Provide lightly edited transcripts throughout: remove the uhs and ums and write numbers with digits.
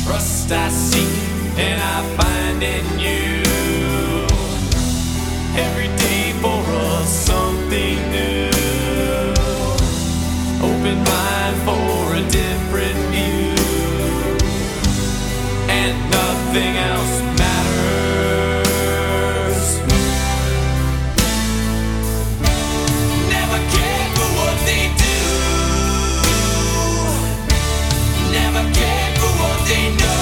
trust I seek and I find in you. Every day for us something new. Open mind for a different view. And nothing else matters. Never cared for what they do. Never cared for what they know.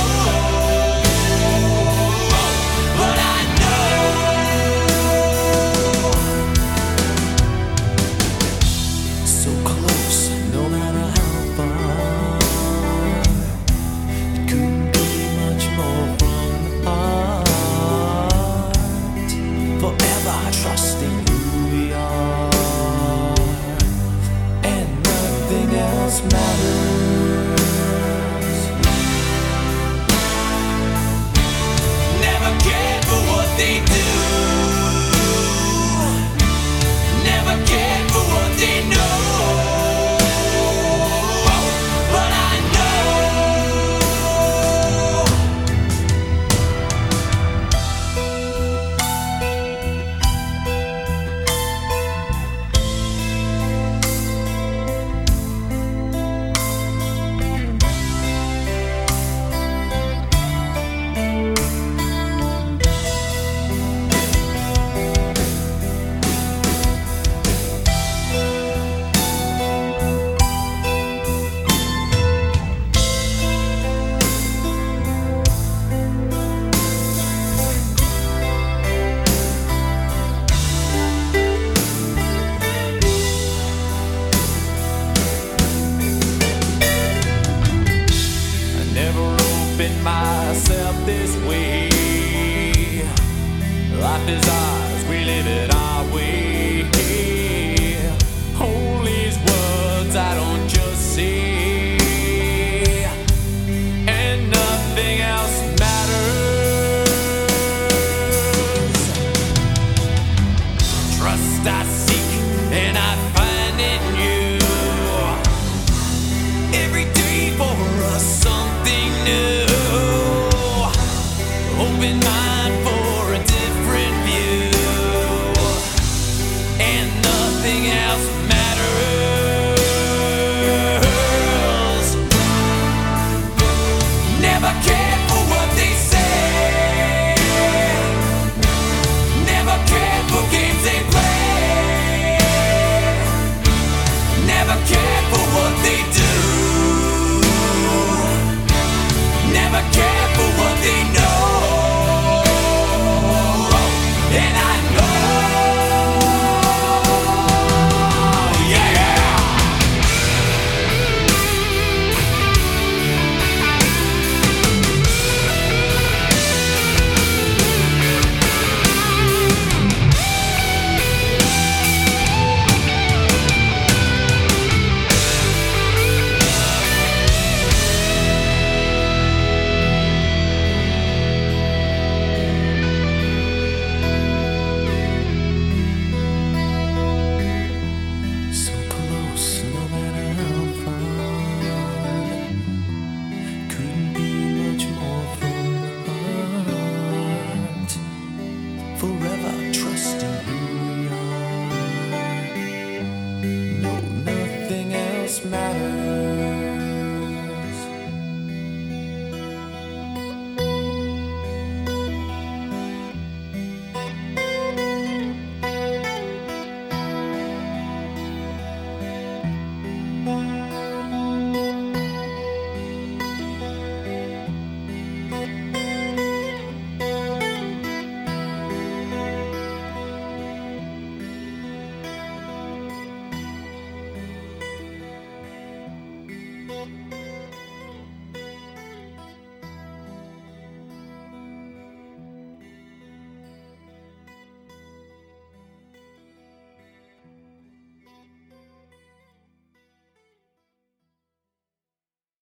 But I know so close, no matter how far. It couldn't be much more from the heart. Forever trusting who we are, and nothing else matters. Never cared for what they do. Never cared for what they know. But I know I never opened myself this way. Life is ours, we live it our way.